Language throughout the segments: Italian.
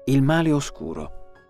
il male oscuro.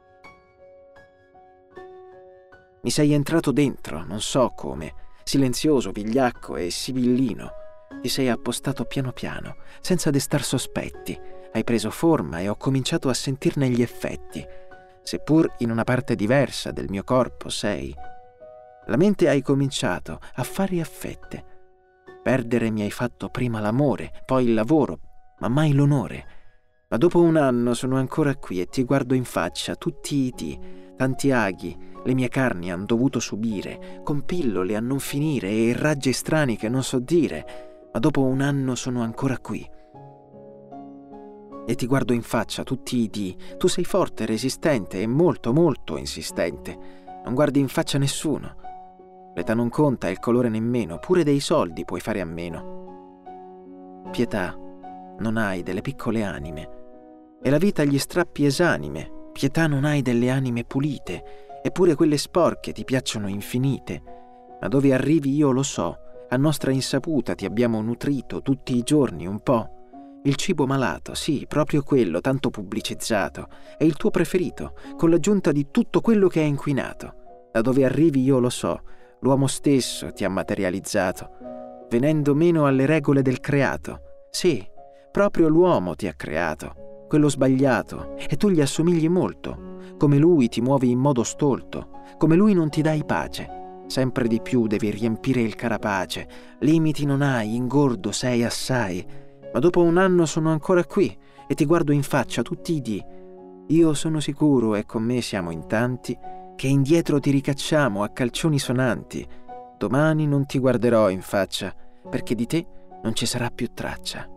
Mi sei entrato dentro, non so come, silenzioso, vigliacco e sibillino. Ti sei appostato piano piano, senza destar sospetti. Hai preso forma e ho cominciato a sentirne gli effetti. Seppur in una parte diversa del mio corpo sei. La mente hai cominciato a fare a fette. Perdere mi hai fatto prima l'amore, poi il lavoro, ma mai l'onore. Ma dopo un anno sono ancora qui e ti guardo in faccia tutti i dì, tanti aghi, le mie carni han dovuto subire, con pillole a non finire e raggi strani che non so dire, ma dopo un anno sono ancora qui. E ti guardo in faccia tutti i dì, tu sei forte, resistente e molto, molto insistente. Non guardi in faccia nessuno. L'età non conta e il colore nemmeno, pure dei soldi puoi fare a meno. Pietà, non hai delle piccole anime. E la vita gli strappi esanime. Pietà, non hai delle anime pulite. Eppure quelle sporche ti piacciono infinite. Ma dove arrivi io lo so, a nostra insaputa ti abbiamo nutrito tutti i giorni un po'. Il cibo malato, sì, proprio quello, tanto pubblicizzato, è il tuo preferito, con l'aggiunta di tutto quello che è inquinato. Da dove arrivi io lo so, l'uomo stesso ti ha materializzato, venendo meno alle regole del creato. Sì, proprio l'uomo ti ha creato, quello sbagliato, e tu gli assomigli molto. Come lui ti muovi in modo stolto, come lui non ti dai pace. Sempre di più devi riempire il carapace, limiti non hai, ingordo sei assai. Ma dopo un anno sono ancora qui e ti guardo in faccia tutti i dì. Io sono sicuro, e con me siamo in tanti, che indietro ti ricacciamo a calcioni sonanti. Domani non ti guarderò in faccia, perché di te non ci sarà più traccia.